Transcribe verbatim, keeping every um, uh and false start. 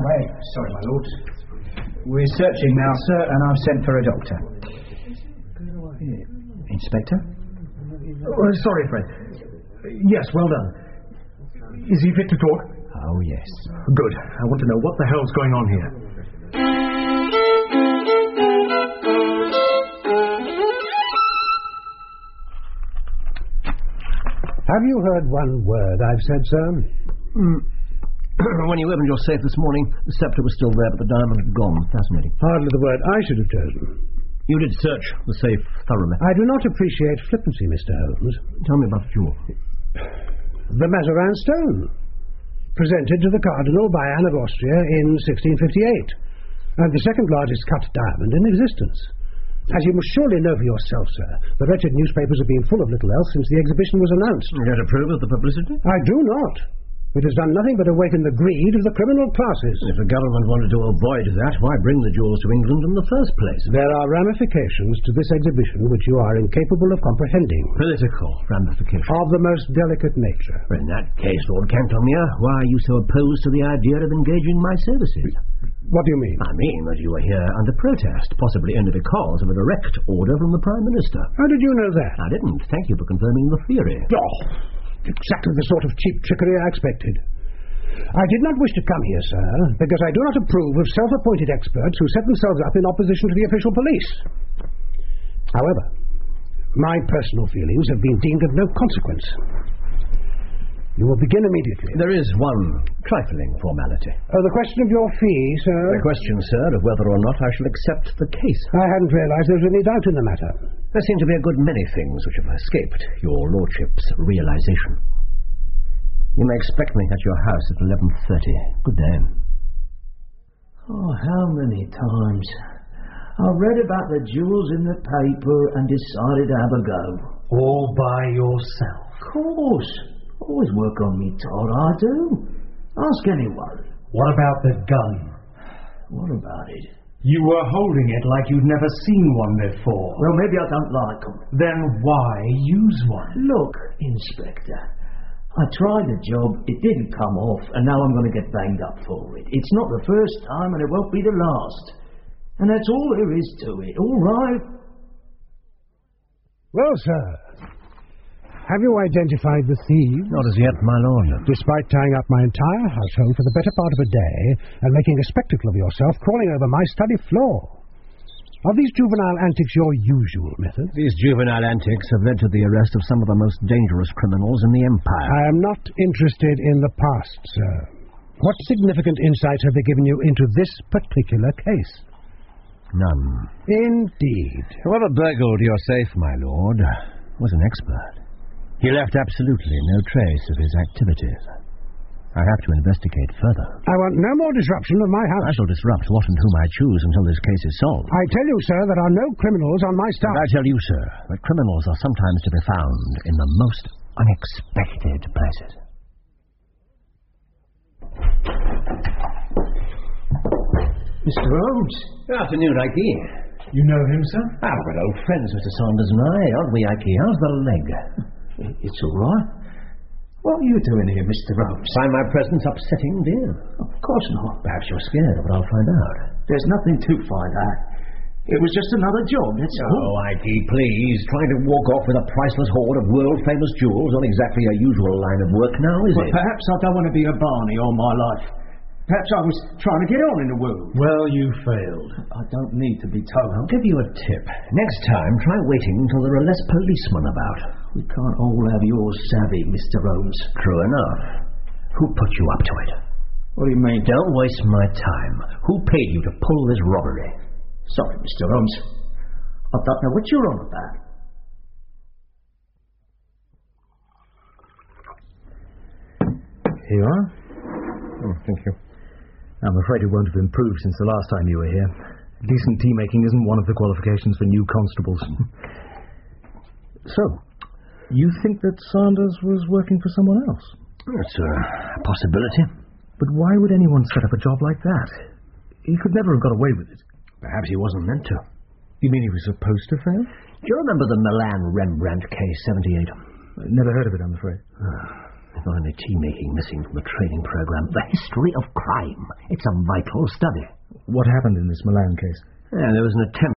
away. Sorry, my lord. We're searching now, sir, and I've sent for a doctor. Inspector? Oh, sorry, Fred. Yes, well done. Is he fit to talk? Oh, yes. Good. I want to know what the hell's going on here. Have you heard one word I've said, sir? Mm. When you opened your safe this morning, the sceptre was still there, but the diamond had gone. Fascinating. Hardly the word I should have chosen. You did search the safe thoroughly. I do not appreciate flippancy, Mister Holmes. Tell me about the jewel. The Mazarin stone, presented to the Cardinal by Anne of Austria in sixteen fifty-eight, and the second largest cut diamond in existence. As you must surely know for yourself, sir, the wretched newspapers have been full of little else since the exhibition was announced. You don't approve of the publicity? I do not. It has done nothing but awaken the greed of the criminal classes. If the government wanted to avoid that, why bring the jewels to England in the first place? There are ramifications to this exhibition which you are incapable of comprehending. Political ramifications? Of the most delicate nature. In that case, Lord Cantonia, why are you so opposed to the idea of engaging my services? What do you mean? I mean that you are here under protest, possibly only because of a direct order from the Prime Minister. How did you know that? I didn't. Thank you for confirming the theory. Oh, exactly the sort of cheap trickery I expected. I did not wish to come here, sir, because I do not approve of self-appointed experts who set themselves up in opposition to the official police. However, my personal feelings have been deemed of no consequence. You will begin immediately. There is one trifling formality. Oh, the question of your fee, sir? The question, sir, of whether or not I shall accept the case. I hadn't realised there was any doubt in the matter. There seem to be a good many things which have escaped your lordship's realisation. You may expect me at your house at eleven thirty. Good day. Oh, how many times I've read about the jewels in the paper and decided to have a go. All by yourself? Of course. Always work on me, Todd, I do. Ask anyone. What about the gun? What about it? You were holding it like you'd never seen one before. Well, maybe I don't like them. Then why use one? Look, Inspector, I tried the job, it didn't come off, and now I'm going to get banged up for it. It's not the first time, and it won't be the last. And that's all there is to it, all right? Well, sir, have you identified the thieves? Not as yet, my lord. Despite tying up my entire household for the better part of a day and making a spectacle of yourself crawling over my study floor. Are these juvenile antics your usual method? These juvenile antics have led to the arrest of some of the most dangerous criminals in the Empire. I am not interested in the past, sir. What significant insights have they given you into this particular case? None. Indeed. Whoever burgled your safe, my lord, was an expert. He left absolutely no trace of his activities. I have to investigate further. I want no more disruption of my house. I shall disrupt what and whom I choose until this case is solved. I tell you, sir, there are no criminals on my staff. And I tell you, sir, that criminals are sometimes to be found in the most unexpected places. Mister Holmes. Good afternoon, Ike. You know him, sir? Ah, we're old friends, Mister Saunders and I, aren't we, Ike? How's the leg? It's all right. What are you doing here, Mister Holmes? Find my presence upsetting, dear? Of course not. Perhaps you're scared, but I'll find out. There's nothing to find out. It was just another job, that's all. Oh, Ike, please. Trying to walk off with a priceless hoard of world-famous jewels, not exactly a usual line of work now, is well, it? Perhaps I don't want to be a Barney all my life. Perhaps I was trying to get on in the world. Well, you failed. I don't need to be told. I'll give you a tip. Next time, try waiting until there are less policemen about. We can't all have your savvy, Mister Holmes. True enough. Who put you up to it? What do you mean? Don't waste my time. Who paid you to pull this robbery? Sorry, Mister Holmes. I don't know what you're on about. Here you are. Oh, thank you. I'm afraid it won't have improved since the last time you were here. Decent tea-making isn't one of the qualifications for new constables. So, you think that Saunders was working for someone else? That's a possibility. But why would anyone set up a job like that? He could never have got away with it. Perhaps he wasn't meant to. You mean he was supposed to fail? Do you remember the Milan Rembrandt case, seventy-eight? Never heard of it, I'm afraid. Uh, not only tea-making missing from the training program, the history of crime. It's a vital study. What happened in this Milan case? Yeah, there was an attempt